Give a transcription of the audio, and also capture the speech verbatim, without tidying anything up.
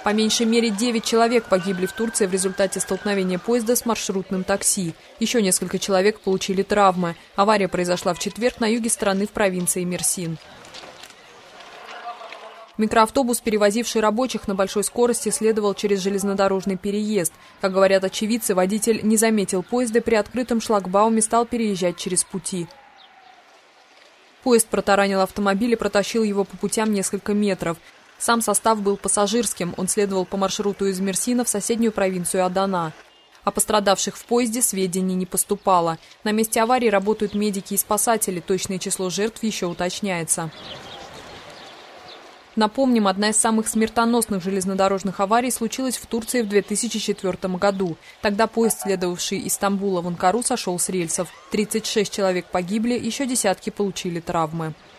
По меньшей мере девять человек погибли в Турции в результате столкновения поезда с маршрутным такси. Еще несколько человек получили травмы. Авария произошла в четверг на юге страны в провинции Мерсин. Микроавтобус, перевозивший рабочих на большой скорости, следовал через железнодорожный переезд. Как говорят очевидцы, водитель не заметил поезда и при открытом шлагбауме стал переезжать через пути. Поезд протаранил автомобиль и протащил его по путям несколько метров. Сам состав был пассажирским, он следовал по маршруту из Мерсина в соседнюю провинцию Адана. О пострадавших в поезде сведений не поступало. На месте аварии работают медики и спасатели, точное число жертв еще уточняется. Напомним, одна из самых смертоносных железнодорожных аварий случилась в Турции в две тысячи четвёртом году. Тогда поезд, следовавший из Стамбула в Анкару, сошел с рельсов. тридцать шесть человек погибли, еще десятки получили травмы.